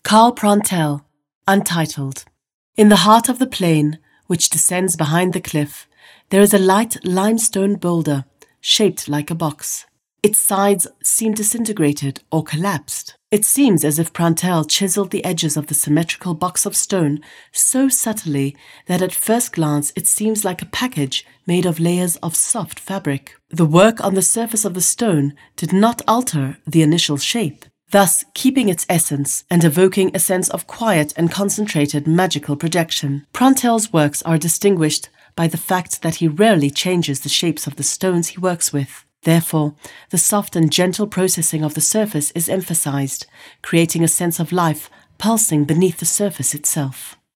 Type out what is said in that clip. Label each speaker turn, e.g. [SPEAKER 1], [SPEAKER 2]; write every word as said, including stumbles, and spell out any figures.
[SPEAKER 1] Carl Prantl, Untitled. In the heart of the plain, which descends behind the cliff, there is a light limestone boulder, shaped like a box. Its sides seem disintegrated or collapsed. It seems as if Prantl chiseled the edges of the symmetrical box of stone so subtly that at first glance it seems like a package made of layers of soft fabric. The work on the surface of the stone did not alter the initial shape, thus keeping its essence and evoking a sense of quiet and concentrated magical projection. Prantl's works are distinguished by the fact that he rarely changes the shapes of the stones he works with. Therefore, the soft and gentle processing of the surface is emphasized, creating a sense of life pulsing beneath the surface itself.